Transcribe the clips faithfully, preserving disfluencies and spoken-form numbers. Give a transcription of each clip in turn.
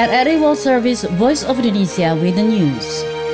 R R I World Service Voice of Indonesia with the news.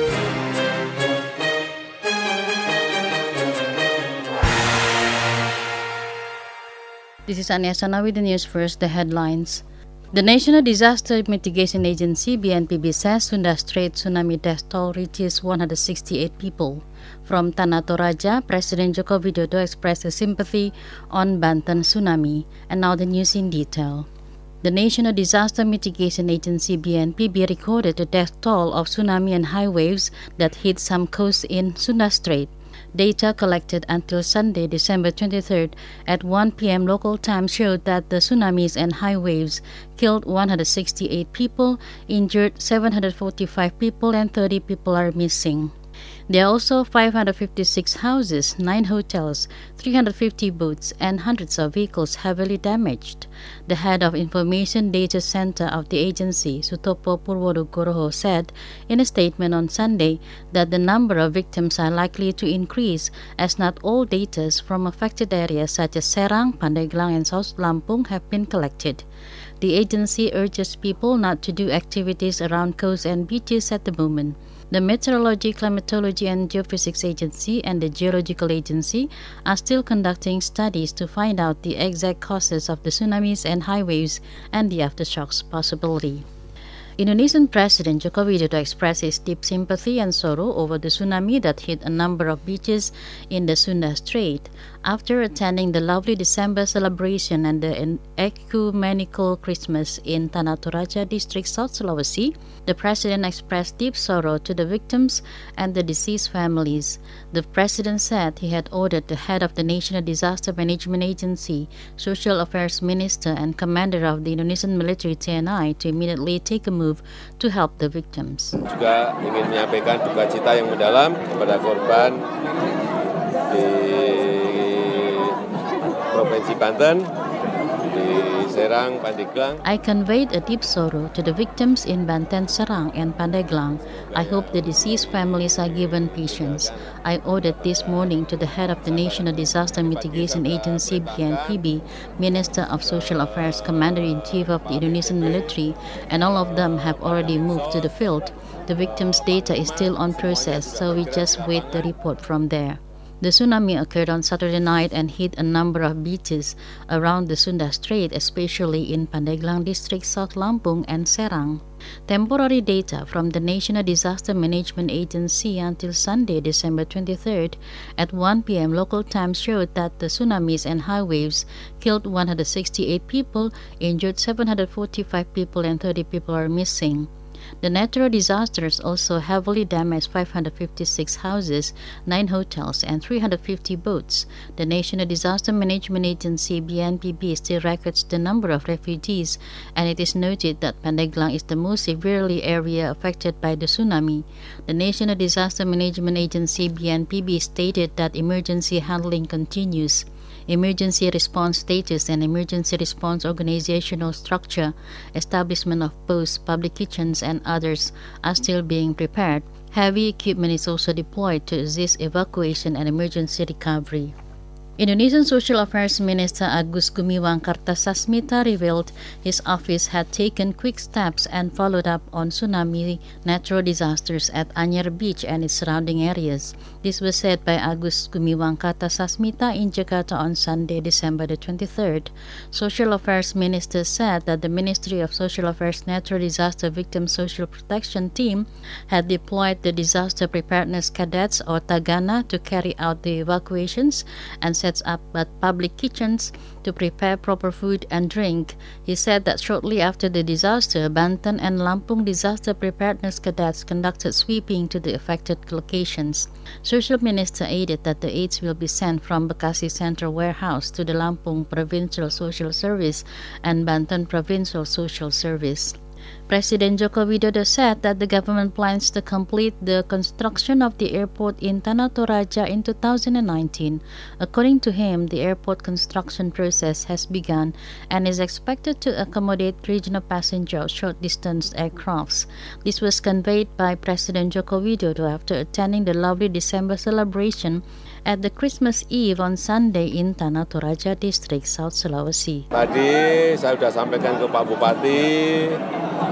This is Ania Sana with the news. First, the headlines. The National Disaster Mitigation Agency B N P B says Sunda Strait tsunami death toll reaches one hundred sixty-eight people. From Tanah Toraja, President Joko Widodo expressed his sympathy on Banten tsunami. And now the news in detail. The National Disaster Mitigation Agency B N P B recorded the death toll of tsunami and high waves that hit some coasts in Sunda Strait. Data collected until Sunday, December twenty-third at one p.m. local time showed that the tsunamis and high waves killed one hundred sixty-eight people, injured seven hundred forty-five people, and thirty people are missing. There are also five hundred fifty-six houses, nine hotels, three hundred fifty boats, and hundreds of vehicles heavily damaged. The head of Information Data Center of the agency, Sutopo Purwonugroho, said in a statement on Sunday that the number of victims are likely to increase as not all data from affected areas such as Serang, Pandeglang, and South Lampung have been collected. The agency urges people not to do activities around coasts and beaches at the moment. The Meteorology, Climatology and Geophysics Agency and the Geological Agency are still conducting studies to find out the exact causes of the tsunamis and high waves and the aftershocks possibility. Indonesian President Joko Widodo expressed his deep sympathy and sorrow over the tsunami that hit a number of beaches in the Sunda Strait. After attending the lovely December celebration and the ecumenical Christmas in Tanah Toraja district, South Sulawesi, the President expressed deep sorrow to the victims and the deceased families. The President said he had ordered the head of the National Disaster Management Agency, Social Affairs Minister and Commander of the Indonesian Military T N I to immediately take a move to help the victims. Juga ingin menyampaikan duka cita yang mendalam kepada korban di Provinsi Banten, di Serang, Pandeglang. I conveyed a deep sorrow to the victims in Banten, Serang, and Pandeglang. I hope the deceased families are given patience. I ordered this morning to the head of the National Disaster Mitigation Agency B N P B, Minister of Social Affairs, Commander-in-Chief of the Indonesian Military, and all of them have already moved to the field. The victims' data is still on process, so we just wait the report from there. The tsunami occurred on Saturday night and hit a number of beaches around the Sunda Strait, especially in Pandeglang District, South Lampung, and Serang. Temporary data from the National Disaster Management Agency until Sunday, December twenty-third at one p.m. local time showed that the tsunamis and high waves killed one hundred sixty-eight people, injured seven hundred forty-five people, and thirty people are missing. The natural disasters also heavily damaged five hundred fifty-six houses, nine hotels, and three hundred fifty boats. The National Disaster Management Agency B N P B still records the number of refugees, and it is noted that Pandeglang is the most severely area affected by the tsunami. The National Disaster Management Agency B N P B stated that emergency handling continues. Emergency response status and emergency response organizational structure, establishment of posts, public kitchens, and others are still being prepared. Heavy equipment is also deployed to assist evacuation and emergency recovery. Indonesian Social Affairs Minister Agus Gumiwang Kartasasmita revealed his office had taken quick steps and followed up on tsunami natural disasters at Anyer Beach and its surrounding areas. This was said by Agus Gumiwang Kartasasmita in Jakarta on Sunday, December the twenty-third. Social Affairs Minister said that the Ministry of Social Affairs Natural Disaster Victim Social Protection Team had deployed the Disaster Preparedness Cadets or Tagana to carry out the evacuations and sets up at public kitchens to prepare proper food and drink. He said that shortly after the disaster, Banten and Lampung Disaster Preparedness Cadets conducted sweeping to the affected locations. Social Minister added that the aids will be sent from Bekasi Central Warehouse to the Lampung Provincial Social Service and Banten Provincial Social Service. President Joko Widodo said that the government plans to complete the construction of the airport in Tanah Toraja in two thousand nineteen. According to him, the airport construction process has begun and is expected to accommodate regional passenger short-distance aircrafts. This was conveyed by President Joko Widodo after attending the lovely December celebration at the Christmas Eve on Sunday in Tanah Toraja District, South Sulawesi. Tadi saya sudah sampaikan ke Pak Bupati, ke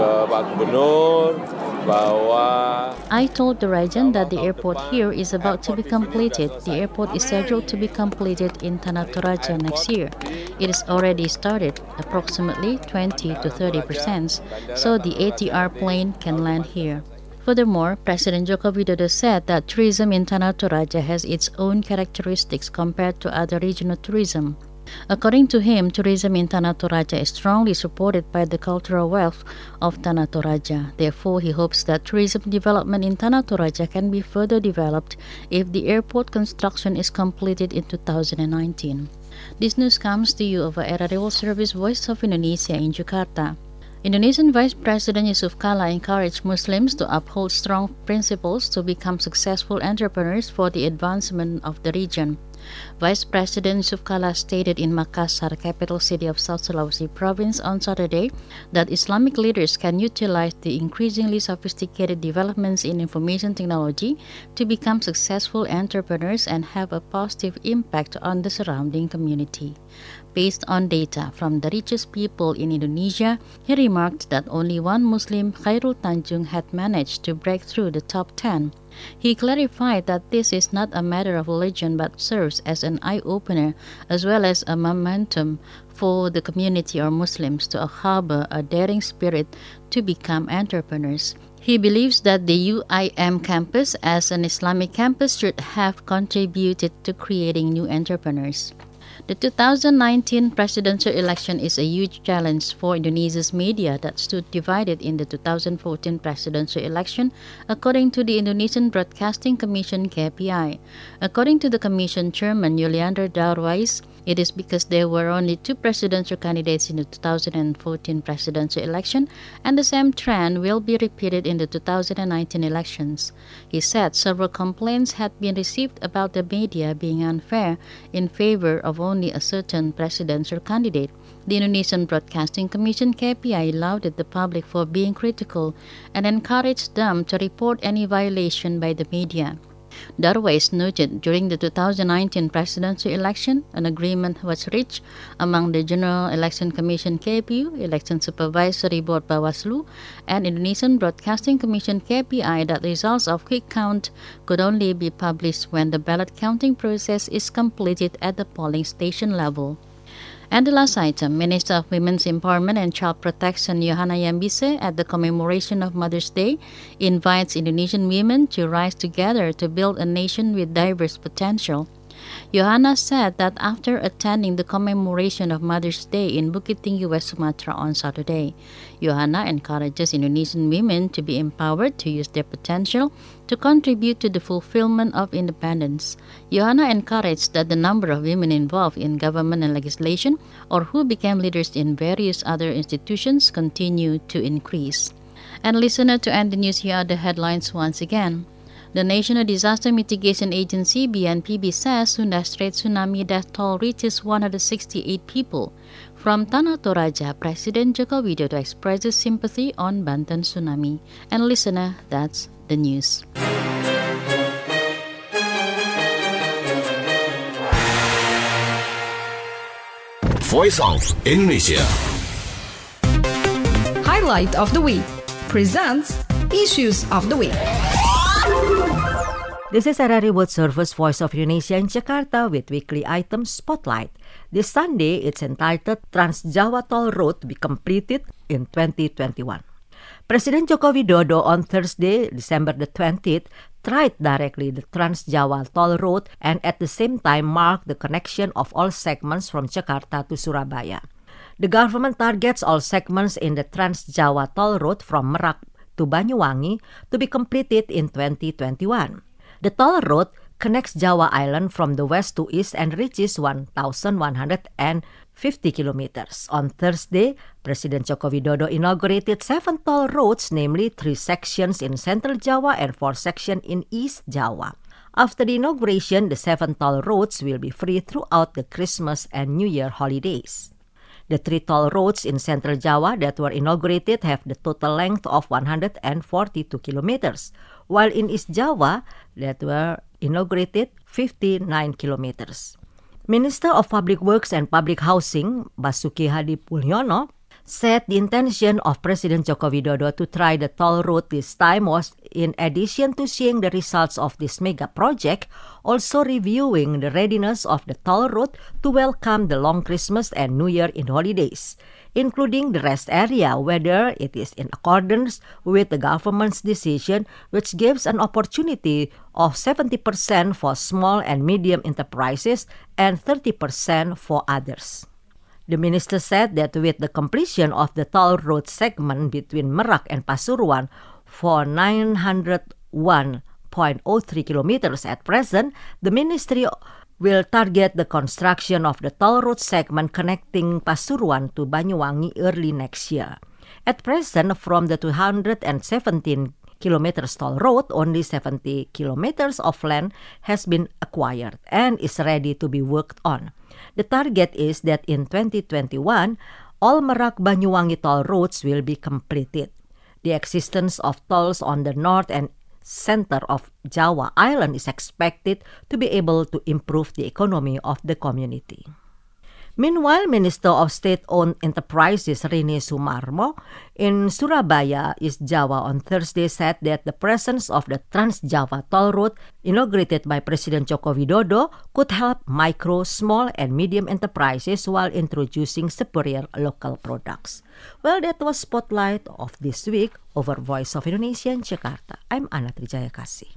Pak Gubernur bahwa I told the region that the airport here is about to be completed. The airport is scheduled to be completed in Tanah Toraja next year. It is already started, approximately twenty to thirty percent, so the A T R plane can land here. Furthermore, President Joko Widodo said that tourism in Tanah Toraja has its own characteristics compared to other regional tourism. According to him, tourism in Tanah Toraja is strongly supported by the cultural wealth of Tanah Toraja. Therefore, he hopes that tourism development in Tanah Toraja can be further developed if the airport construction is completed in two thousand nineteen. This news comes to you over R R A World Service Voice of Indonesia in Jakarta. Indonesian Vice President Yusuf Kala encouraged Muslims to uphold strong principles to become successful entrepreneurs for the advancement of the region. Vice President Yusuf Kala stated in Makassar, capital city of South Sulawesi province, on Saturday that Islamic leaders can utilize the increasingly sophisticated developments in information technology to become successful entrepreneurs and have a positive impact on the surrounding community. Based on data from the richest people in Indonesia, he remarked that only one Muslim, Khairul Tanjung, had managed to break through the top ten. He clarified that this is not a matter of religion but serves as an eye-opener as well as a momentum for the community or Muslims to harbor a daring spirit to become entrepreneurs. He believes that the U I M campus as an Islamic campus should have contributed to creating new entrepreneurs. The two thousand nineteen presidential election is a huge challenge for Indonesia's media that stood divided in the two thousand fourteen presidential election, according to the Indonesian Broadcasting Commission K P I. According to the Commission Chairman Yuliander Darwais, it is because there were only two presidential candidates in the two thousand fourteen presidential election, and the same trend will be repeated in the two thousand nineteen elections. He said several complaints had been received about the media being unfair in favor of only a certain presidential candidate. The Indonesian Broadcasting Commission K P I lauded the public for being critical and encouraged them to report any violation by the media. Darwais noted during the two thousand nineteen presidential election, an agreement was reached among the General Election Commission K P U, Election Supervisory Board Bawaslu, and Indonesian Broadcasting Commission K P I that results of quick count could only be published when the ballot counting process is completed at the polling station level. And the last item, Minister of Women's Empowerment and Child Protection Yohana Yambise, at the commemoration of Mother's Day, invites Indonesian women to rise together to build a nation with diverse potential. Yohana said that after attending the commemoration of Mother's Day in Bukit Tinggi, West Sumatra on Saturday, Yohana encourages Indonesian women to be empowered to use their potential to contribute to the fulfillment of independence. Yohana encouraged that the number of women involved in government and legislation or who became leaders in various other institutions continue to increase. And listener, to end the news, here are the headlines once again. The National Disaster Mitigation Agency, B N P B, says Sunda Strait tsunami death toll reaches one hundred sixty-eight people. From Tanah Toraja, President Joko Widodo expresses sympathy on Banten tsunami. And listener, that's the news. Voice of Indonesia. Highlight of the Week presents Issues of the Week. This is R R A World Service Voice of Indonesia in Jakarta with weekly item Spotlight. This Sunday, it's entitled Trans Jawa Toll Road to be completed in twenty twenty-one. President Joko Widodo on Thursday, December the twentieth, tried directly the Trans Jawa Toll Road and at the same time marked the connection of all segments from Jakarta to Surabaya. The government targets all segments in the Trans Jawa Toll Road from Merak to Banyuwangi to be completed in twenty twenty-one. The toll road connects Jawa Island from the west to east and reaches one thousand one hundred fifty kilometers. On Thursday, President Joko Widodo inaugurated seven toll roads, namely three sections in Central Java and four sections in East Java. After the inauguration, the seven toll roads will be free throughout the Christmas and New Year holidays. The three toll roads in Central Java that were inaugurated have the total length of one hundred forty-two kilometers, while in East Java that were inaugurated fifty-nine kilometers. Minister of Public Works and Public Housing, Basuki Hadi Mulyono, said the intention of President Joko Widodo to try the toll road this time was, in addition to seeing the results of this mega project, also reviewing the readiness of the toll road to welcome the long Christmas and New Year in holidays, including the rest area, whether it is in accordance with the government's decision, which gives an opportunity of seventy percent for small and medium enterprises and thirty percent for others. The minister said that with the completion of the toll road segment between Merak and Pasuruan for nine hundred one point zero three kilometers at present, the ministry will target the construction of the toll road segment connecting Pasuruan to Banyuwangi early next year. At present, from the two hundred seventeen kilometers toll road, only seventy kilometers of land has been acquired and is ready to be worked on. The target is that in twenty twenty-one, all Merak-Banyuwangi toll roads will be completed. The existence of tolls on the north and center of Java Island is expected to be able to improve the economy of the community. Meanwhile, Minister of State-Owned Enterprises Rini Sumarmo in Surabaya, East Java on Thursday said that the presence of the Trans-Java toll road inaugurated by President Joko Widodo could help micro, small, and medium enterprises while introducing superior local products. Well, that was Spotlight of this week over Voice of Indonesia in Jakarta. I'm Ana Trijaya Kasih.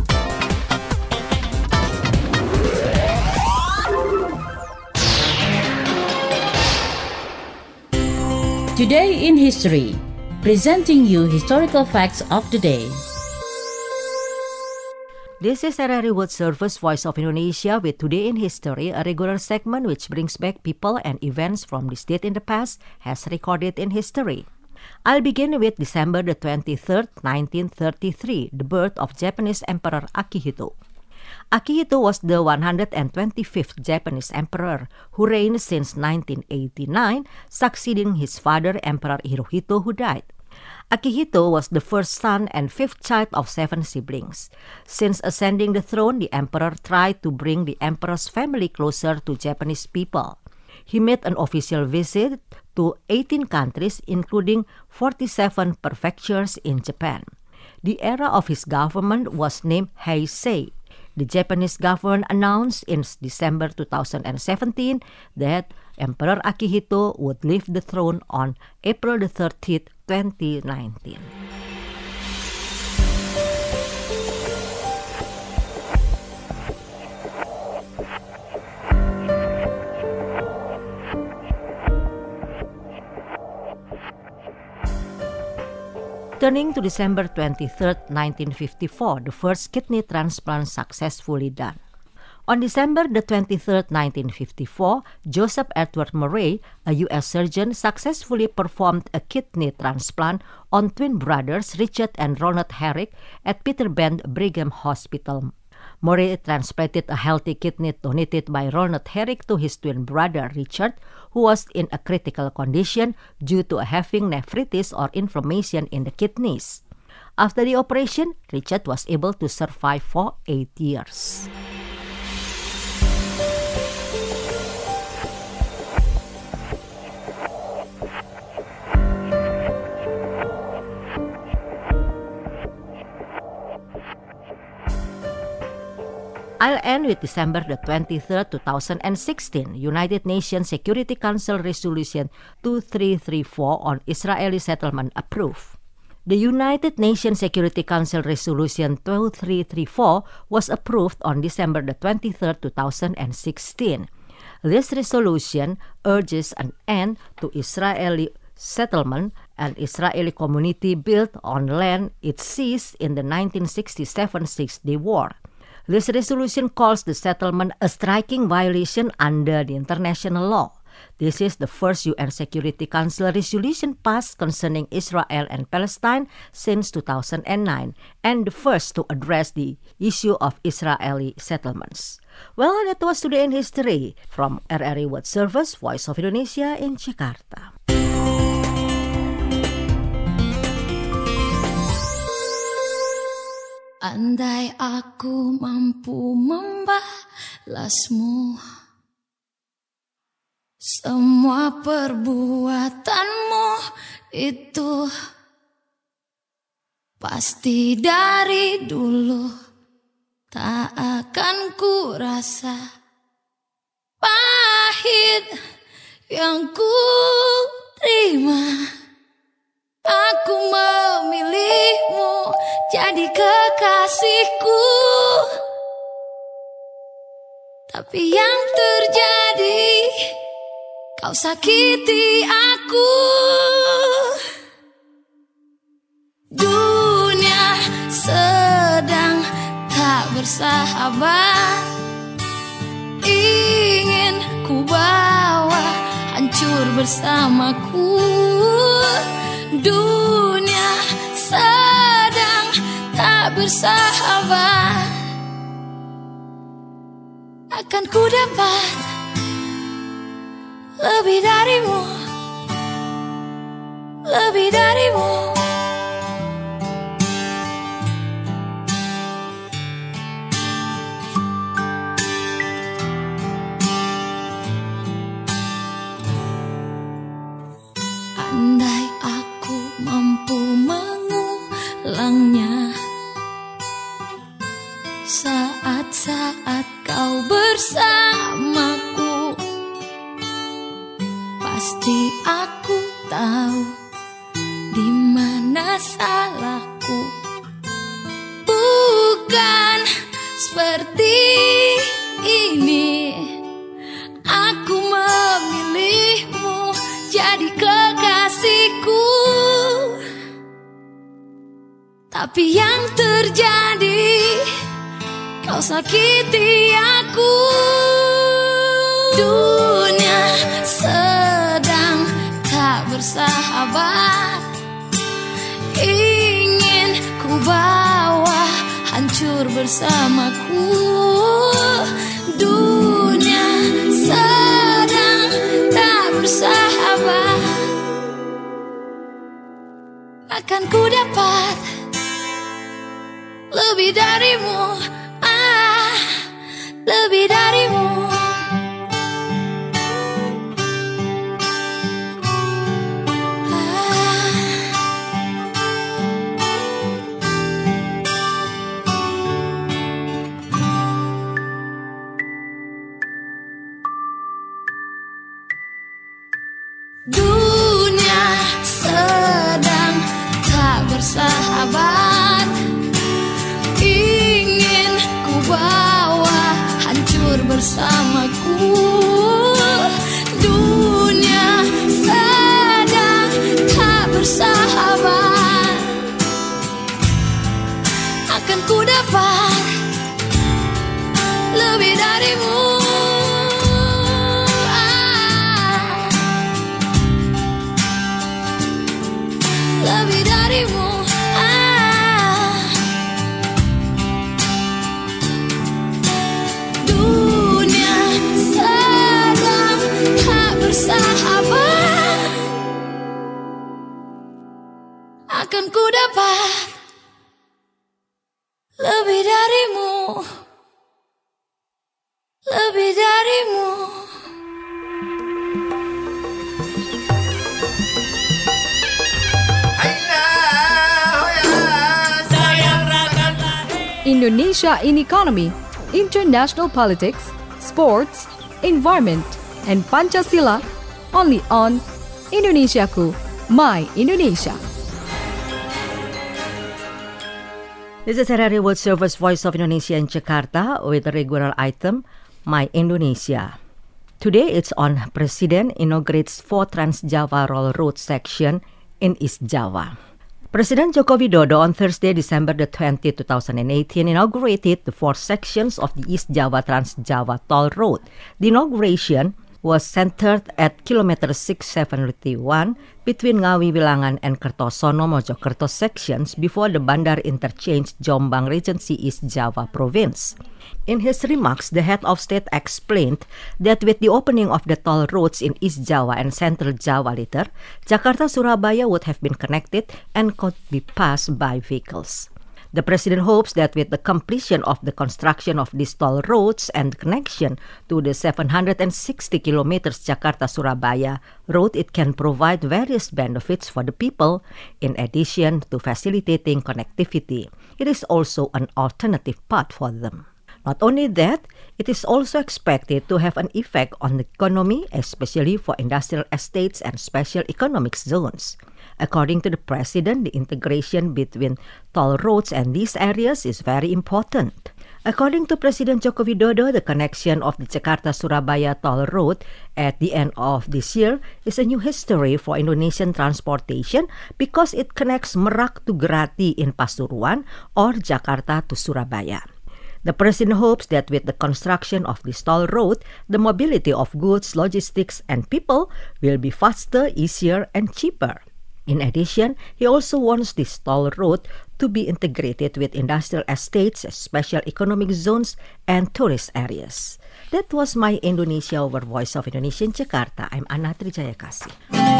Today in History, presenting you historical facts of the day. This is R R I World Service Voice of Indonesia with Today in History, a regular segment which brings back people and events from this date in the past as recorded in history. I'll begin with December the twenty-third, nineteen thirty-three, the birth of Japanese Emperor Akihito. Akihito was the one hundred twenty-fifth Japanese emperor who reigned since nineteen eighty-nine, succeeding his father Emperor Hirohito, who died. Akihito was the first son and fifth child of seven siblings. Since ascending the throne, the emperor tried to bring the emperor's family closer to Japanese people. He made an official visit to eighteen countries, including forty-seven prefectures in Japan. The era of his government was named Heisei. The Japanese government announced in December two thousand seventeen that Emperor Akihito would leave the throne on April the thirtieth, twenty nineteen. Turning to December twenty-third, nineteen fifty-four, the first kidney transplant successfully done. On December the twenty-third, nineteen fifty-four, Joseph Edward Murray, a U S surgeon, successfully performed a kidney transplant on twin brothers Richard and Ronald Herrick at Peter Bend Brigham Hospital. Murray transplanted a healthy kidney donated by Ronald Herrick to his twin brother Richard, who was in a critical condition due to having nephritis or inflammation in the kidneys. After the operation, Richard was able to survive for eight years. I'll end with December the twenty-third, two thousand sixteen, United Nations Security Council Resolution two three three four on Israeli settlement approved. The United Nations Security Council Resolution two three three four was approved on December the twenty-third, two thousand sixteen. This resolution urges an end to Israeli settlement and Israeli community built on land it seized in the nineteen sixty-seven Six-Day War. This resolution calls the settlement a striking violation under the international law. This is the first U N Security Council resolution passed concerning Israel and Palestine since two thousand nine, and the first to address the issue of Israeli settlements. Well, that was Today in History from R R I World Service, Voice of Indonesia in Jakarta. Andai aku mampu membalasmu Semua perbuatanmu itu pasti dari dulu tak akan ku rasa pahit yang ku terima. Aku memilihmu jadi kekasihku, tapi yang terjadi kau sakiti aku. Dunia sedang tak bersahabat, ingin ku bawa hancur bersamaku. Dunia sedang tak bersahabat, akan ku dapat lebih darimu, lebih darimu. Andai aku mampu mengulangnya, saat-saat kau bersamaku, pasti aku tahu di mana salahku. Bukan seperti ini, aku memilihmu jadi kekasihku, tapi yang terjadi kau sakiti aku. Dunia sedang tak bersahabat, ingin ku bawa hancur bersamaku. Dunia sedang tak bersahabat, akan ku dapat lebih darimu, ah, lebih darimu. Dunia sedang tak bersahabat, ingin ku bawa hancur bersamaku. Dunia sedang tak bersahabat, akan ku dapat lebih darimu. Lebih darimu, ah. Dunia sedang tak bersahabat, akan ku dapat lebih darimu, lebih darimu. Indonesia in economy, international politics, sports, environment, and Pancasila, only on Indonesiaku, My Indonesia. This is R R A World Service Voice of Indonesia in Jakarta with a regular item, My Indonesia. Today it's on Presiden inaugurates four Trans-Java Roll Road section in East Java. President Joko Widodo on Thursday, December the twentieth, twenty eighteen, inaugurated the four sections of the East Java Trans-Java Toll Road. The inauguration was centered at kilometer six seven one between Ngawi Wilangan and Kertosono Mojokerto sections before the Bandar Interchange Jombang Regency East Java Province. In his remarks, the head of state explained that with the opening of the toll roads in East Java and Central Java later, Jakarta-Surabaya would have been connected and could be passed by vehicles. The president hopes that with the completion of the construction of these toll roads and connection to the seven hundred sixty kilometers Jakarta-Surabaya road, it can provide various benefits for the people. In addition to facilitating connectivity, it is also an alternative path for them. Not only that, it is also expected to have an effect on the economy, especially for industrial estates and special economic zones. According to the president, the integration between toll roads and these areas is very important. According to President Joko Widodo, the connection of the Jakarta-Surabaya toll road at the end of this year is a new history for Indonesian transportation because it connects Merak to Grati in Pasuruan or Jakarta to Surabaya. The president hopes that with the construction of this toll road, the mobility of goods, logistics, and people will be faster, easier, and cheaper. In addition, he also wants this toll road to be integrated with industrial estates, special economic zones, and tourist areas. That was my Indonesia over Voice of Indonesia in Jakarta. I'm Ana Trijayakasih.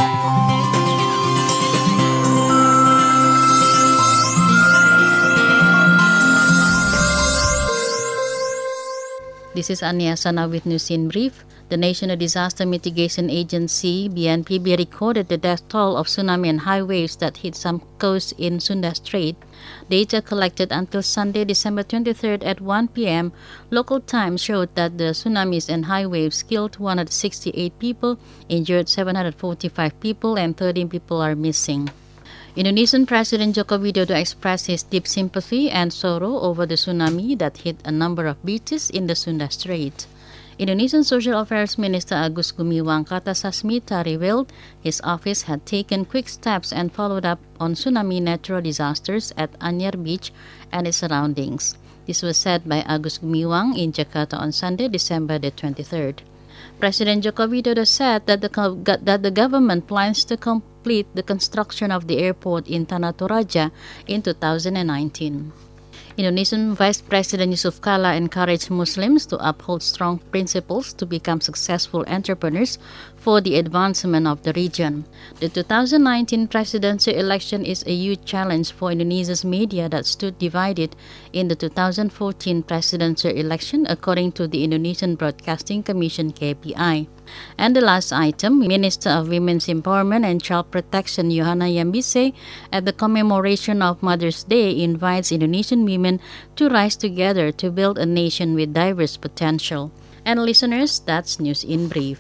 This is Ania Sana with News in Brief. The National Disaster Mitigation Agency, B N P B, recorded the death toll of tsunami and high waves that hit some coasts in Sunda Strait. Data collected until Sunday, December twenty-third at one p.m. local time showed that the tsunamis and high waves killed one hundred sixty-eight people, injured seven hundred forty-five people, and thirteen people are missing. Indonesian President Joko Widodo expressed his deep sympathy and sorrow over the tsunami that hit a number of beaches in the Sunda Strait. Indonesian Social Affairs Minister Agus Gumiwang Kartasasmita revealed his office had taken quick steps and followed up on tsunami natural disasters at Anyer Beach and its surroundings. This was said by Agus Gumiwang in Jakarta on Sunday, December the twenty-third. President Joko Widodo said that the, that the government plans to complete the construction of the airport in Tanah Toraja in two thousand nineteen. Indonesian Vice President Yusuf Kala encouraged Muslims to uphold strong principles to become successful entrepreneurs for the advancement of the region. The two thousand nineteen presidential election is a huge challenge for Indonesia's media that stood divided in the two thousand fourteen presidential election, according to the Indonesian Broadcasting Commission K P I. And the last item, Minister of Women's Empowerment and Child Protection Yohana Yambise, at the commemoration of Mother's Day, invites Indonesian women to rise together to build a nation with diverse potential. And listeners, that's News in Brief.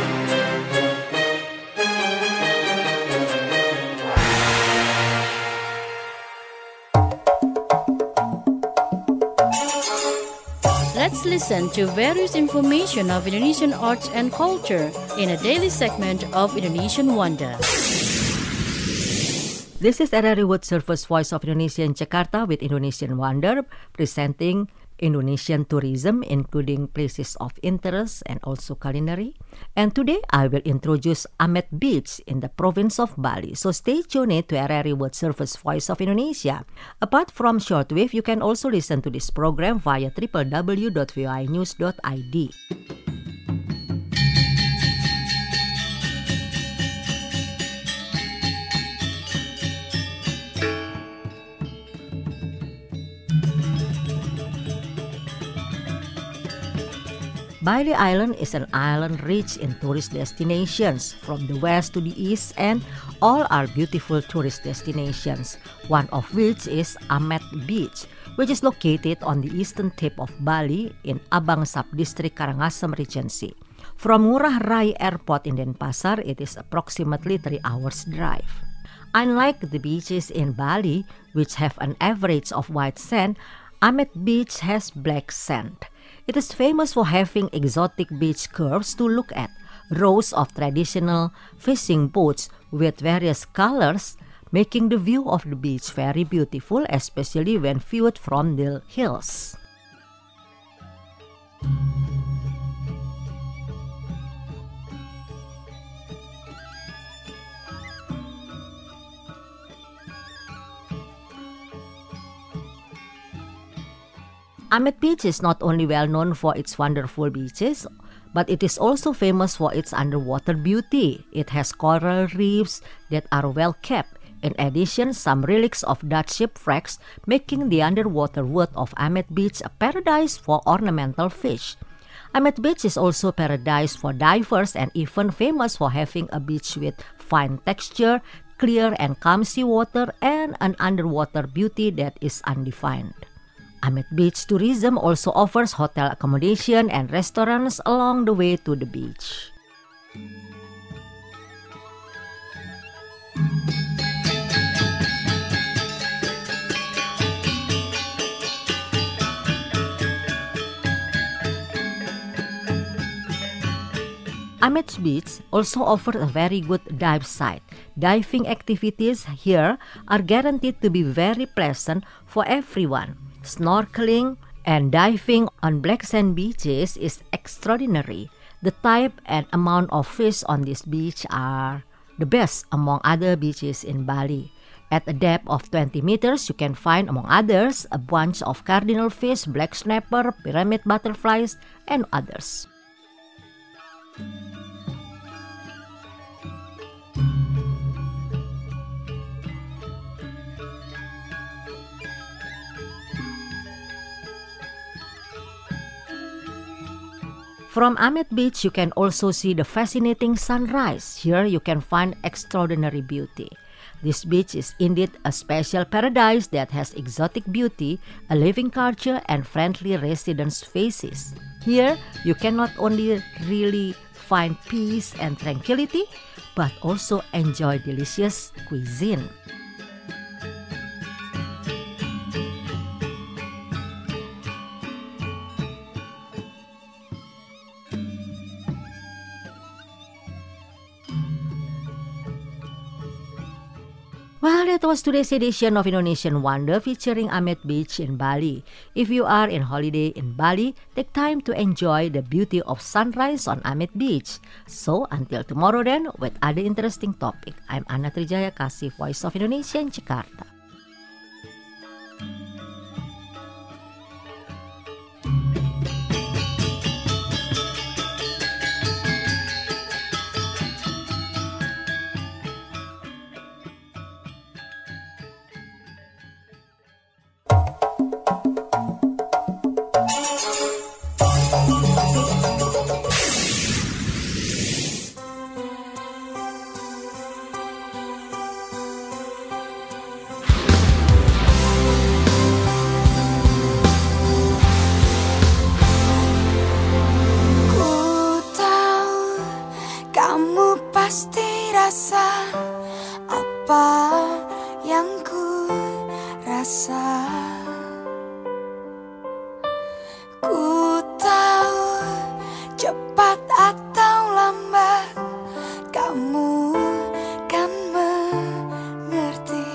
Let's listen to various information of Indonesian arts and culture in a daily segment of Indonesian Wonder. This is R R I World Service Voice of Indonesia in Jakarta with Indonesian Wonder, presenting Indonesian tourism, including places of interest and also culinary. And today I will introduce Amet Beach in the province of Bali. So stay tuned to R R I World Service Voice of Indonesia. Apart from shortwave, you can also listen to this program via w w w dot v o i news dot i d. Bali Island is an island rich in tourist destinations from the west to the east, and all are beautiful tourist destinations, one of which is Amet Beach, which is located on the eastern tip of Bali in Abang Subdistrict Karangasem Regency. From Ngurah Rai Airport in Denpasar, it is approximately three hours drive. Unlike the beaches in Bali, which have an average of white sand, Amet Beach has black sand. It is famous for having exotic beach curves to look at, rows of traditional fishing boats with various colors, making the view of the beach very beautiful, especially when viewed from the hills. Amet Beach is not only well known for its wonderful beaches, but it is also famous for its underwater beauty. It has coral reefs that are well kept, In addition, some relics of Dutch shipwrecks making the underwater world of Amet Beach a paradise for ornamental fish. Amet Beach is also a paradise for divers and even famous for having a beach with fine texture, clear and calm seawater, and an underwater beauty that is undefined. Amet Beach tourism also offers hotel accommodation and restaurants along the way to the beach. Amet Beach also offers a very good dive site. Diving activities here are guaranteed to be very pleasant for everyone. Snorkeling and diving on black sand beaches is extraordinary. The type and amount of fish on this beach are the best among other beaches in Bali. At a depth of twenty meters, you can find, among others, a bunch of cardinal fish, black snapper, pyramid butterflies, and others. From Amet Beach, you can also see the fascinating sunrise. Here you can find extraordinary beauty. This beach is indeed a special paradise that has exotic beauty, a living culture, and friendly residents' faces. Here, you can not only really find peace and tranquility, but also enjoy delicious cuisine. Well, that was today's edition of Indonesian Wonder featuring Amet Beach in Bali. If you are in holiday in Bali, take time to enjoy the beauty of sunrise on Amet Beach. So, until tomorrow then, with other interesting topic. I'm Anna Trijaya Kasih, Voice of Indonesia in Jakarta. Pasti rasa apa yang ku rasa. Ku tahu cepat atau lambat kamu kan mengerti.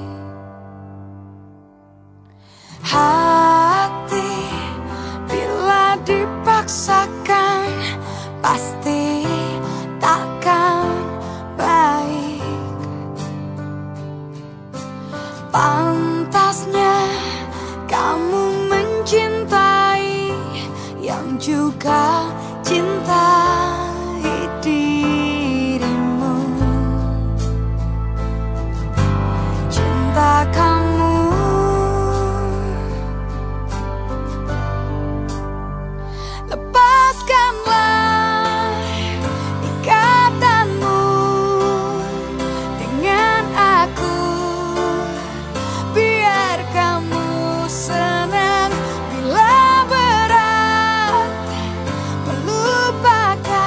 Hati bila dipaksakan pasti takkan baik. Pantasnya kamu mencintai yang juga cintai dirimu. Cinta kamu lepaskanlah ikatanmu dengan aku, biar kamu senang bila berat melupakan.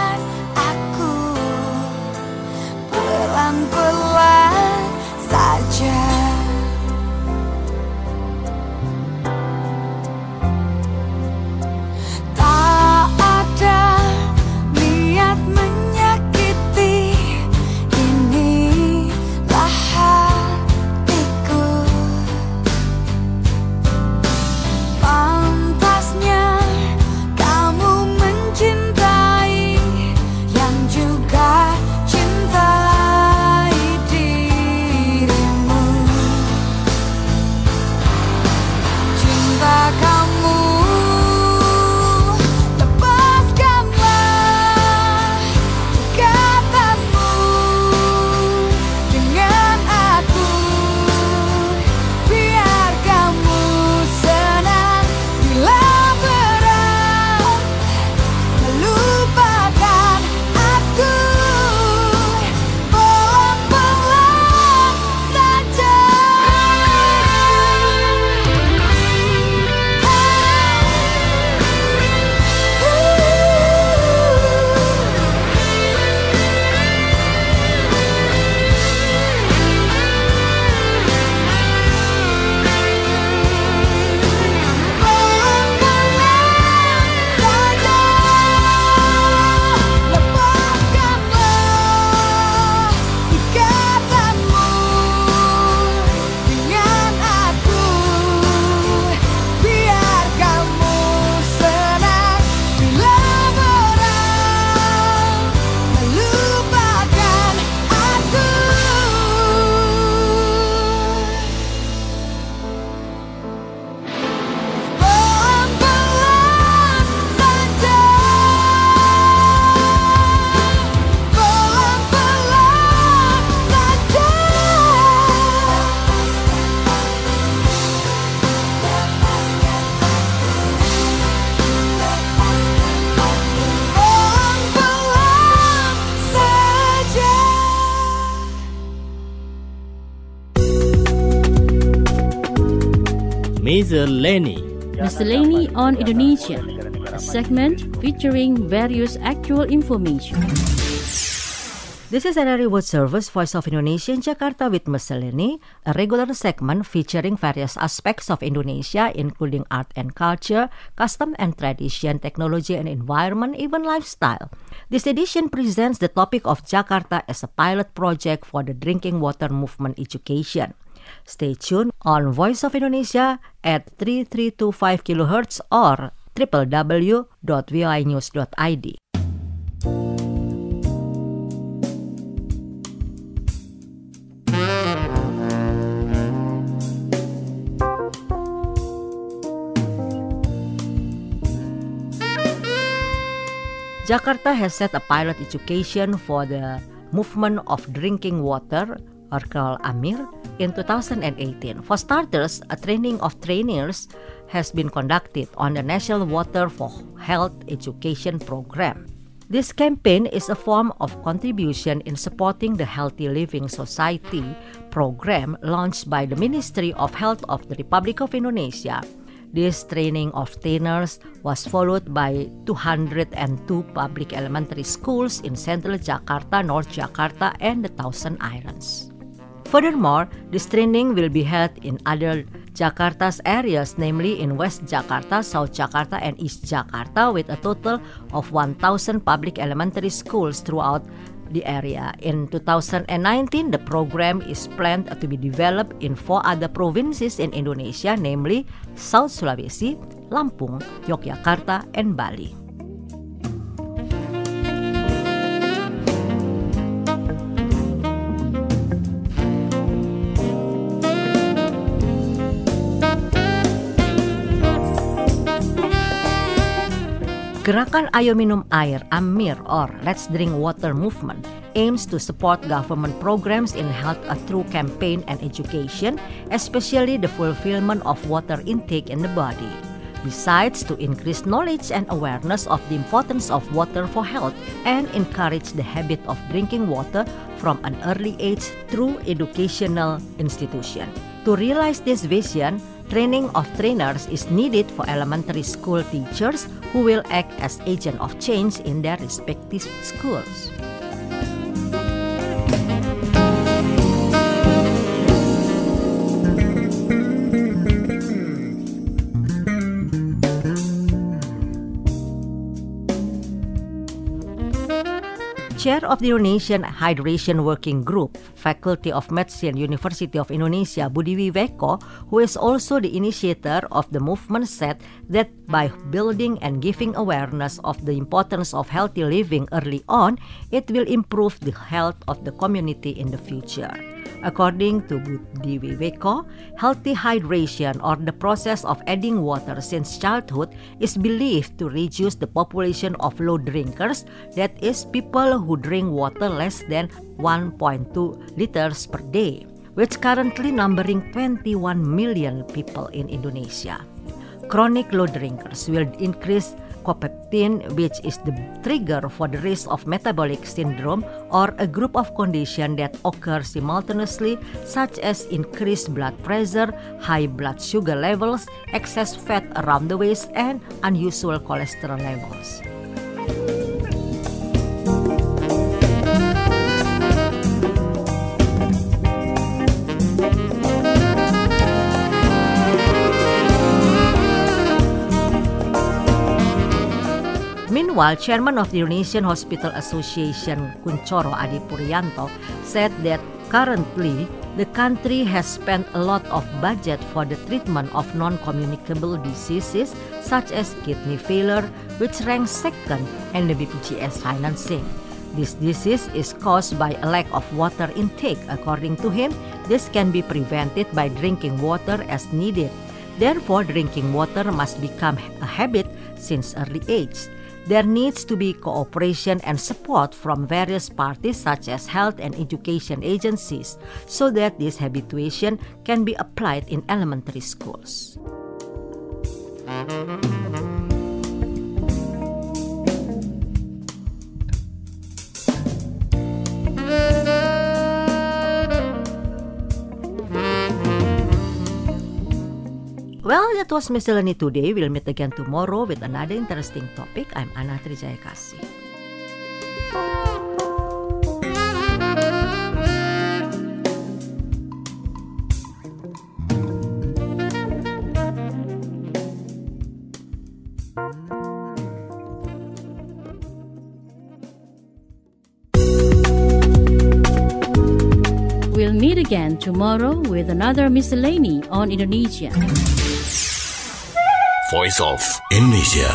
Miscellany. Miscellany on Indonesia, a segment featuring various actual information. This is N R I World Service, Voice of Indonesia in Jakarta with Miscellany, a regular segment featuring various aspects of Indonesia, including art and culture, custom and tradition, technology and environment, even lifestyle. This edition presents the topic of Jakarta as a pilot project for the drinking water movement education. Stay tuned on Voice of Indonesia at thirty-three twenty-five kilohertz or w w w dot v o i news dot i d. Jakarta has set a pilot education for the movement of drinking water, or called AMIR, in two thousand eighteen. For starters, a training of trainers has been conducted on the National Water for Health Education Program. This campaign is a form of contribution in supporting the Healthy Living Society program launched by the Ministry of Health of the Republic of Indonesia. This training of trainers was followed by two hundred two public elementary schools in Central Jakarta, North Jakarta, and the Thousand Islands. Furthermore, this training will be held in other Jakarta's areas, namely in West Jakarta, South Jakarta, and East Jakarta, with a total of one thousand public elementary schools throughout the area. In two thousand nineteen, the program is planned to be developed in four other provinces in Indonesia, namely South Sulawesi, Lampung, Yogyakarta, and Bali. Gerakan Ayo Minum Air, AMIR, or Let's Drink Water movement, aims to support government programs in health through campaign and education, especially the fulfillment of water intake in the body. Besides, to increase knowledge and awareness of the importance of water for health and encourage the habit of drinking water from an early age through educational institution. To realize this vision, training of trainers is needed for elementary school teachers who will act as agents of change in their respective schools. Chair of the Indonesian Hydration Working Group, Faculty of Medicine, University of Indonesia, Budi Wiweko, who is also the initiator of the movement, said that by building and giving awareness of the importance of healthy living early on, it will improve the health of the community in the future. According to Budi Wiweko, healthy hydration, or the process of adding water since childhood, is believed to reduce the population of low drinkers, that is, people who drink water less than one point two liters per day, which currently numbering twenty-one million people in Indonesia. Chronic low drinkers will increase copeptin, which is the trigger for the risk of metabolic syndrome, or a group of conditions that occur simultaneously, such as increased blood pressure, high blood sugar levels, excess fat around the waist, and unusual cholesterol levels. Meanwhile, Chairman of the Indonesian Hospital Association, Kunchoro Adi Puryanto, said that currently the country has spent a lot of budget for the treatment of non-communicable diseases such as kidney failure, which ranks second in the B P J S financing. This disease is caused by a lack of water intake. According to him, this can be prevented by drinking water as needed. Therefore, drinking water must become a habit since early age. There needs to be cooperation and support from various parties such as health and education agencies so that this habituation can be applied in elementary schools. Well, that was Miscellany today. We'll meet again tomorrow with another interesting topic. I'm Ana Trijayakasih. We'll meet again tomorrow with another Miscellany on Indonesia. Voice of Indonesia.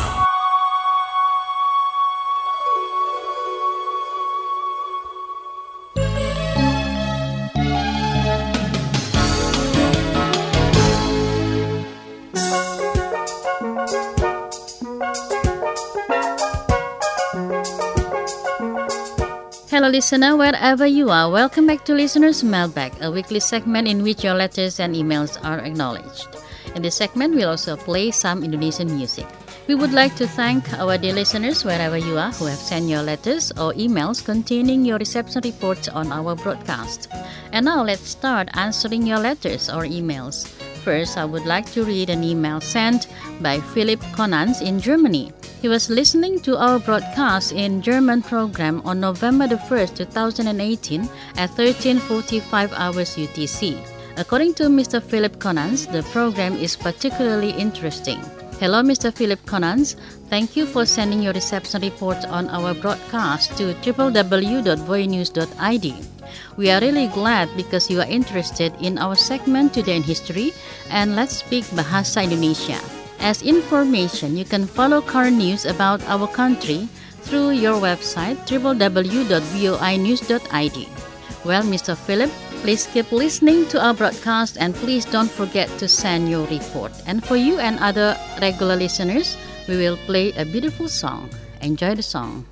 Hello listener, wherever you are, welcome back to Listener's Mailbag, a weekly segment in which your letters and emails are acknowledged. In this segment, we'll also play some Indonesian music. We would like to thank our dear listeners, wherever you are, who have sent your letters or emails containing your reception reports on our broadcast. And now let's start answering your letters or emails. First, I would like to read an email sent by Philip Konans in Germany. He was listening to our broadcast in German program on November the first, two thousand eighteen at thirteen forty-five hours U T C. According to Mister Philip Konans, the program is particularly interesting. Hello, Mister Philip Konans. Thank you for sending your reception report on our broadcast to w w w dot voinews dot i d. We are really glad because you are interested in our segment Today in History and Let's Speak Bahasa Indonesia. As information, you can follow current news about our country through your website w w w dot voinews dot i d. Well, Mister Philip, please keep listening to our broadcast and please don't forget to send your report. And for you and other regular listeners, we will play a beautiful song. Enjoy the song.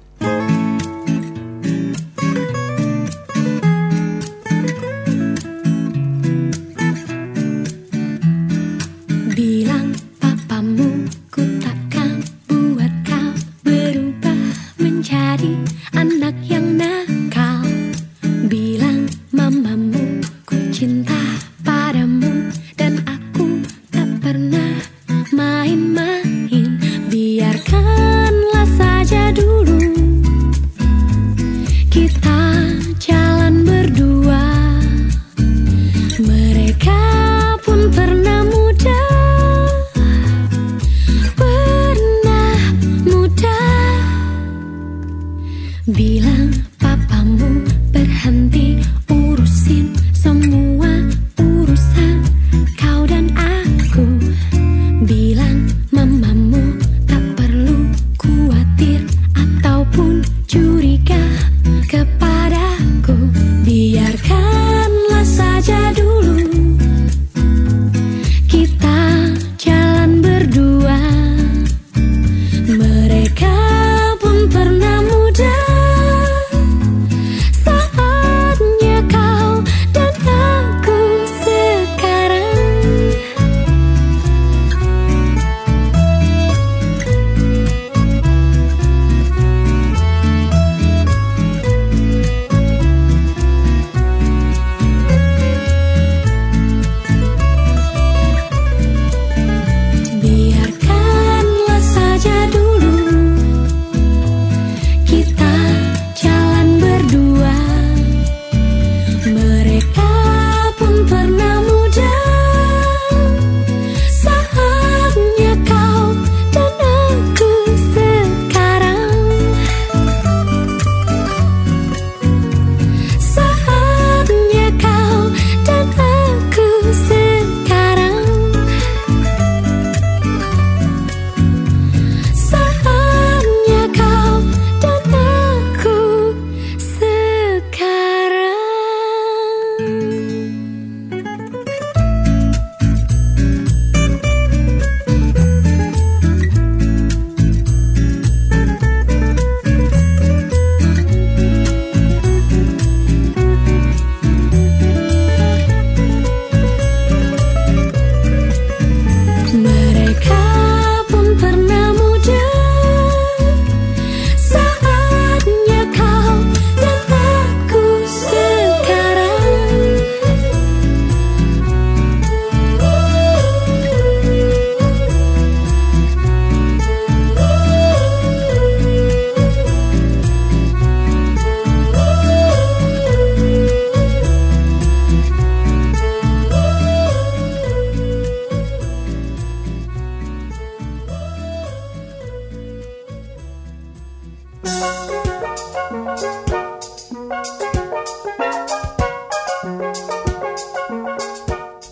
Bilang papamu ku takkan buat kau berubah menjadi anak yang nakal. Bilang mamamu ku cinta padamu dan aku tak pernah main-main. Biarkanlah saja dulu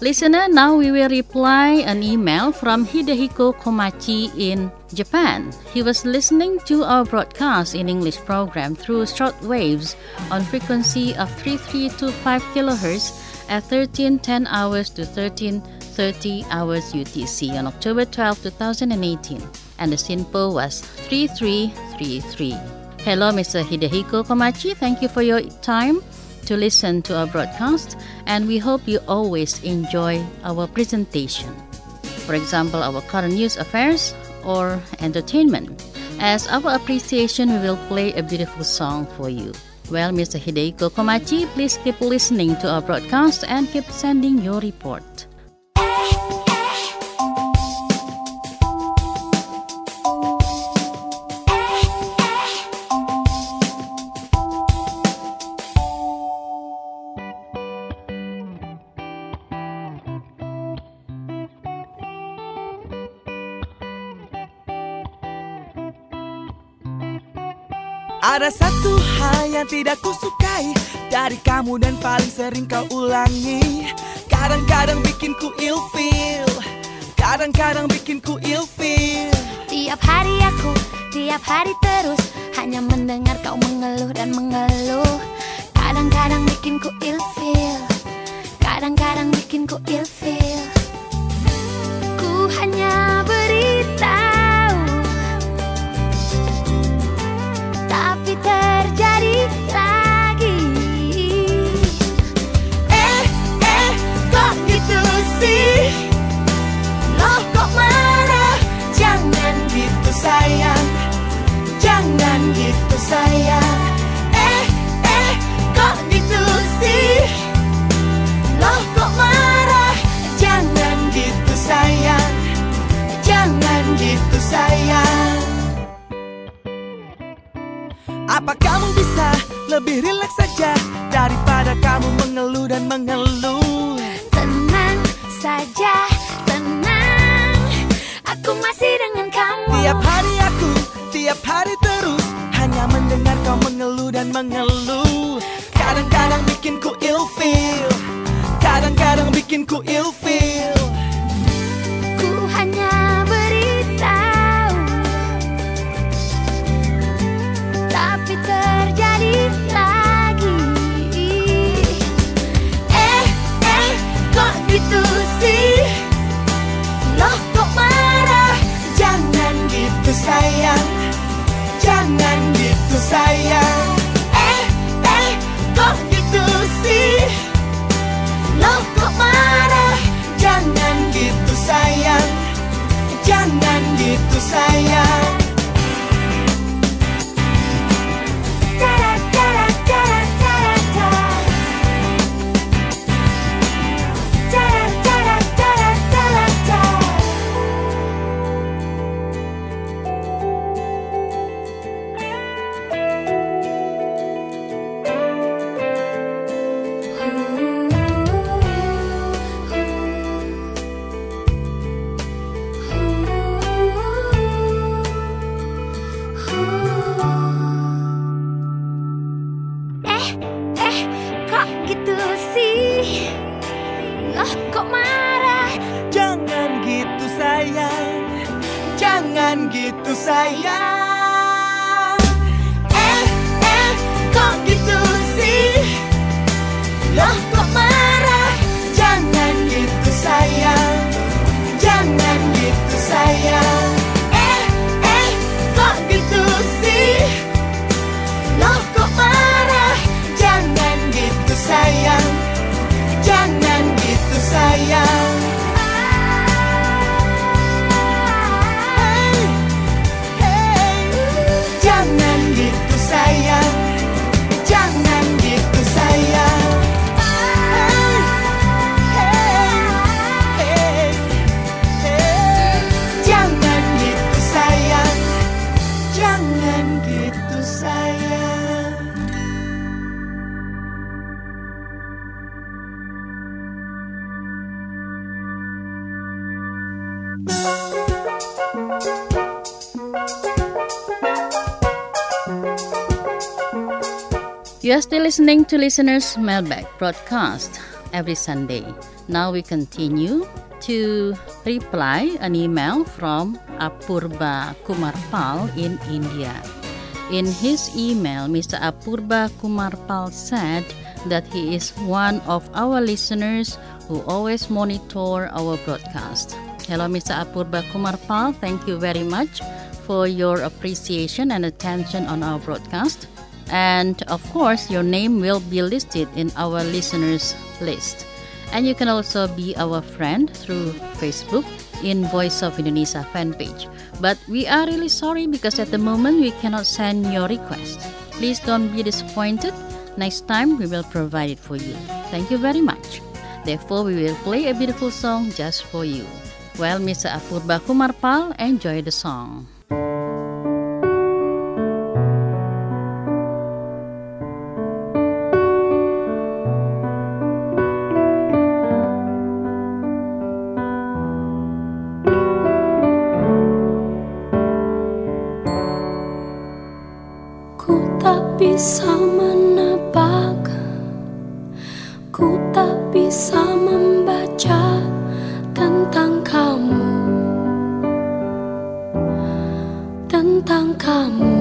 Listener, now we will reply an email from Hidehiko Komachi in Japan. He was listening to our broadcast in English program through short waves on frequency of three three two five kilohertz at thirteen ten hours to thirteen thirty hours U T C on October twelfth, twenty eighteen, and the SINPO was three three three three. Hello, Mister Hidehiko Komachi. Thank you for your time to listen to our broadcast, and we hope you always enjoy our presentation. For example, our current news affairs or entertainment. As our appreciation, we will play a beautiful song for you. Well, Mister Hidehiko Komachi, please keep listening to our broadcast and keep sending your report. Ada satu hal yang tidak kusukai dari kamu dan paling sering kau ulangi. Kadang-kadang bikin ku ilfeel, kadang-kadang bikin ku ilfeel. Tiap hari aku, tiap hari terus hanya mendengar kau mengeluh dan mengeluh. Kadang-kadang bikin ku ilfeel, kadang-kadang bikin ku ilfeel. Ku hanya beritahu, tapi terjadi lagi. Eh, eh, kok gitu sih? Loh kok marah? Jangan gitu sayang, jangan gitu sayang. Eh, eh, kok gitu sih? Loh kok marah? Jangan gitu sayang, jangan gitu sayang. Apa kamu bisa lebih rileks saja daripada kamu mengeluh dan mengeluh? Tenang saja, tenang, aku masih dengan kamu. Tiap hari aku, tiap hari terus hanya mendengar kau mengeluh dan mengeluh. Kadang-kadang bikin ku ilfeel, kadang-kadang bikin ku ilfeel. Ku hanya beritahu, tapi terjadi lagi. Eh, eh, kok gitu sih? Loh kok marah? Jangan gitu sayang, jangan gitu sayang. Eh, eh, kok gitu sih? Loh kok marah? Jangan gitu sayang, jangan gitu sayang. Jangan gitu sayang. Eh, eh, kok gitu sih? Loh kok marah? Jangan gitu sayang, jangan gitu sayang. Eh, eh, kok gitu sih? Loh kok marah? Jangan gitu sayang, jangan gitu sayang. Jangan gitu sayang, jangan gitu sayang. Jangan gitu sayang, jangan gitu sayang. You are still listening to Listeners Mailbag broadcast every Sunday. Now we continue to reply an email from Apurba Kumarpal in India. In his email, Mister Apurba Kumarpal said that he is one of our listeners who always monitor our broadcast. Hello, Mister Apurba Kumarpal. Thank you very much for your appreciation and attention on our broadcast. And of course, your name will be listed in our listeners list. And you can also be our friend through Facebook in Voice of Indonesia fan page. But we are really sorry because at the moment we cannot send your request. Please don't be disappointed. Next time we will provide it for you. Thank you very much. Therefore, we will play a beautiful song just for you. Well, Mister Apurba Kumarpal, enjoy the song. Ku tak bisa menebak, ku tak bisa membaca tentang kamu, tentang kamu.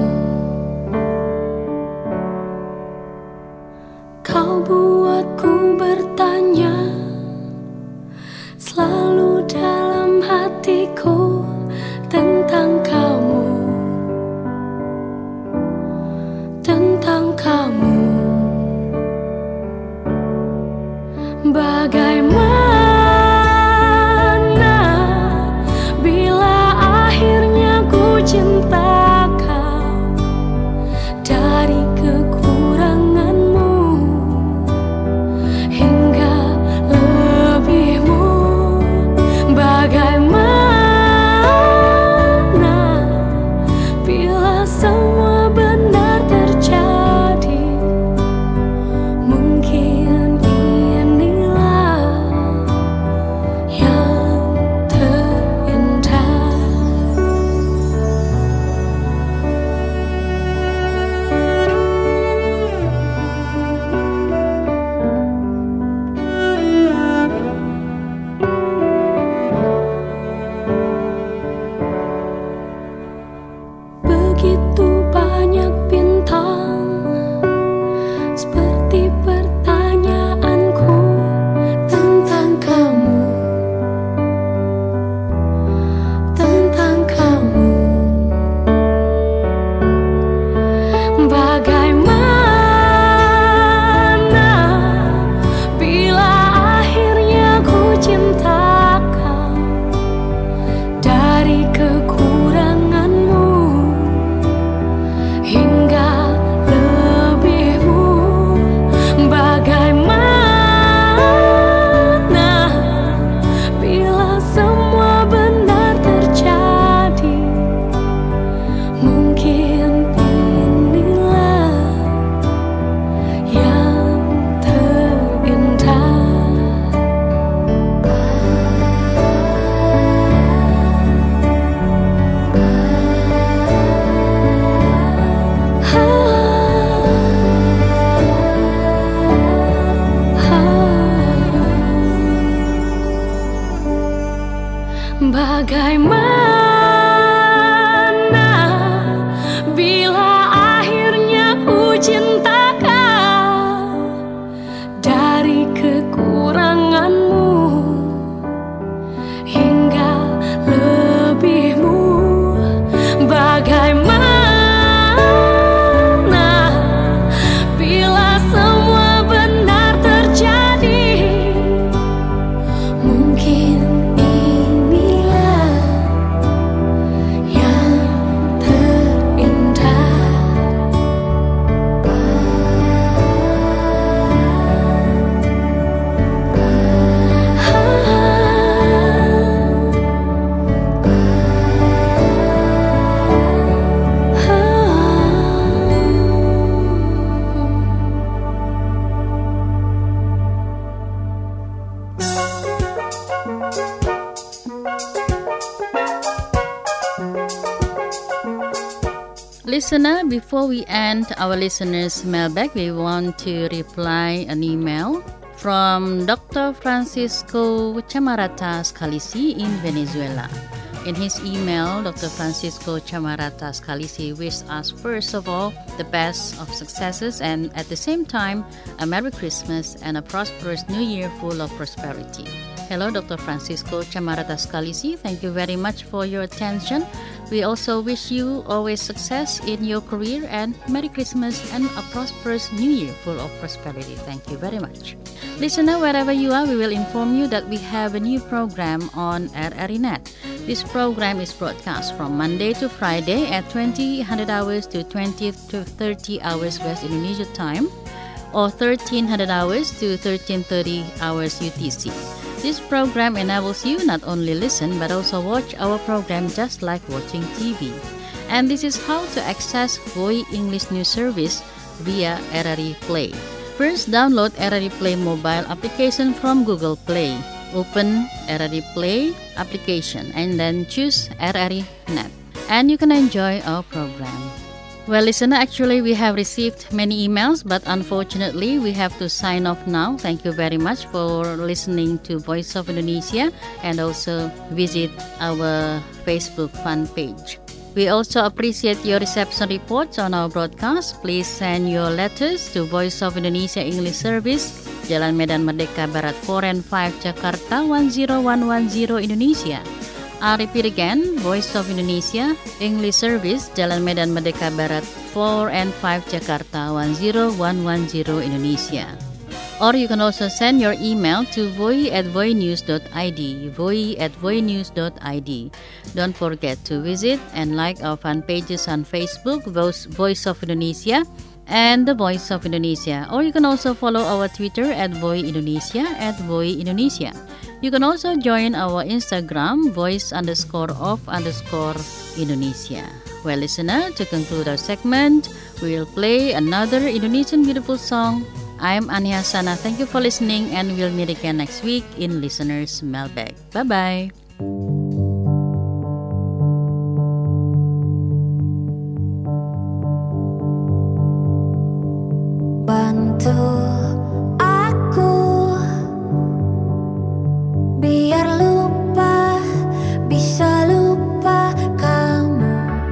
Kau buatku bertanya selalu dalam hatiku tentang kamu, tentang kamu. Bagaimana bila akhirnya ku cinta kau dari kekuranganmu hingga lebihmu. Bagaimana bila semua benar terjadi, mungkin inilah yang terindah. Begitu banyak bintang seperti pertanyaanku tentang kamu, tentang kamu. Bagaimana bila akhirnya ku cinta kau dari kekuranganmu hingga lebihmu. Bagaimana bila semua benar terjadi, mungkin inilah yang terindah. Bagaimana bila akhirnya ku cinta kau dari kekuranganmu hingga lebihmu. Bagaimana bila semua benar terjadi, mungkin inilah yang terindah. Listener, before we end our listeners' mailbag, we want to reply an email from Doctor Francisco Chamarata Scalisi in Venezuela. In his email, Doctor Francisco Chamarata Scalisi wished us, first of all, the best of successes and at the same time, a Merry Christmas and a prosperous New Year full of prosperity. Hello, Doctor Francisco Chamarata Scalisi. Thank you very much for your attention. We also wish you always success in your career and Merry Christmas and a prosperous New Year full of prosperity. Thank you very much. Listener, wherever you are, we will inform you that we have a new program on R R I Net. This program is broadcast from Monday to Friday at twenty hundred hours to twenty to thirty hours West Indonesia time or thirteen hundred hours to thirteen thirty hours U T C. This program enables you not only listen but also watch our program just like watching T V. And this is how to access V O I English News Service via R R I Play. First, download R R I Play mobile application from Google Play. Open R R I Play application and then choose R R I Net. And you can enjoy our program. Well, listener, actually we have received many emails, but unfortunately we have to sign off now. Thank you very much for listening to Voice of Indonesia and also visit our Facebook fan page. We also appreciate your reception reports on our broadcast. Please send your letters to Voice of Indonesia English Service, Jalan Medan Merdeka Barat four and five, Jakarta one zero one one zero, Indonesia. I'll repeat again, Voice of Indonesia English Service, Jalan Medan Merdeka Barat four and five, Jakarta one zero one one zero, Indonesia. Or you can also send your email to voi at voinews dot i d, voi at voinews dot i d. Don't forget to visit and like our fan pages on Facebook, Voice of Indonesia and The Voice of Indonesia. Or you can also follow our Twitter at Voi Indonesia, at Voi Indonesia. You can also join our Instagram, voice underscore of underscore Indonesia. Well, listener, to conclude our segment, we will play another Indonesian beautiful song. I'm Ania Sana. Thank you for listening and we'll meet again next week in Listener's Mailbag. Bye-bye. Bantu aku biar lupa, bisa lupa kamu.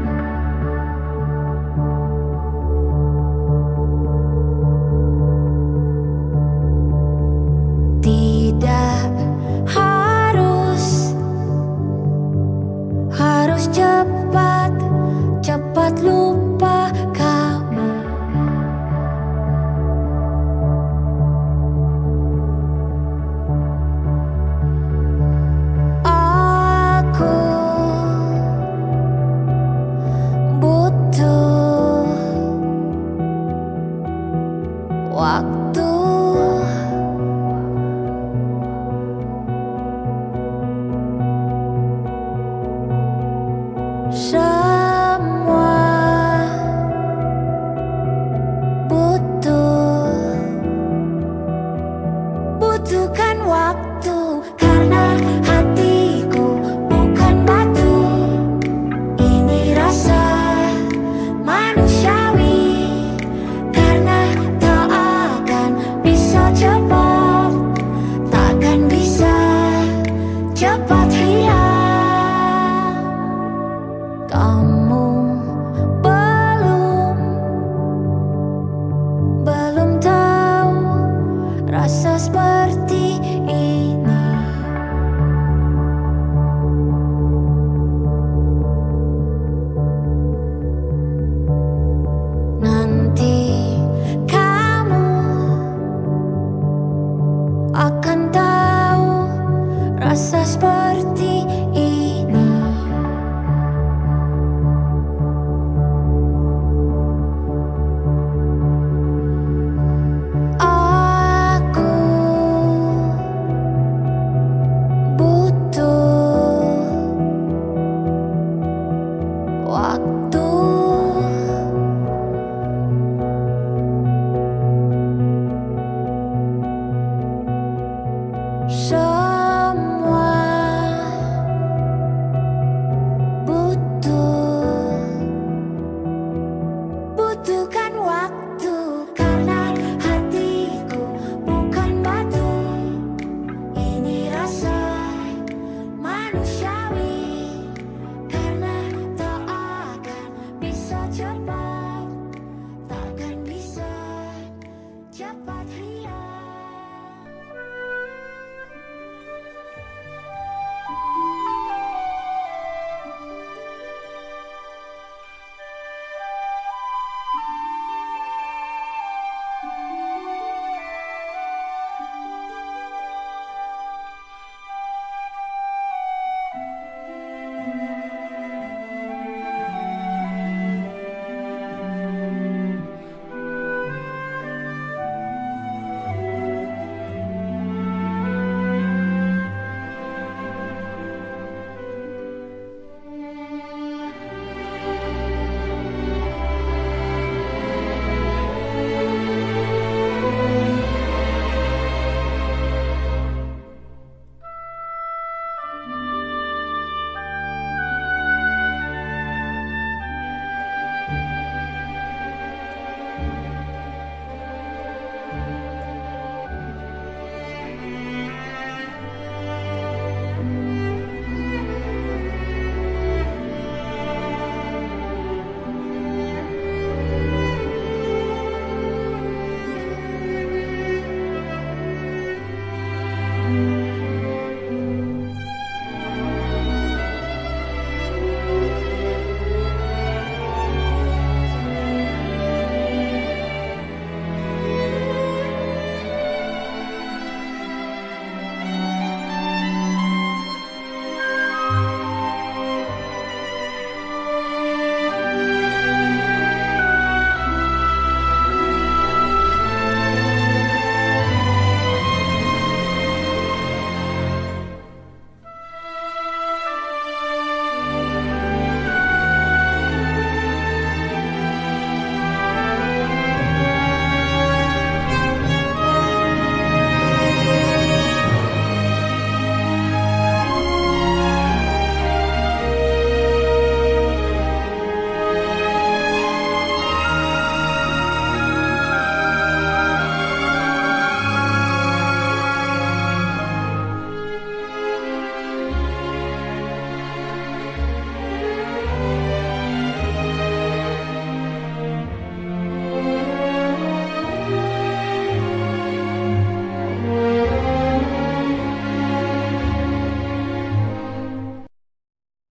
Tidak harus, harus cepat, cepat lupa kamu. Aku butuh waktu. So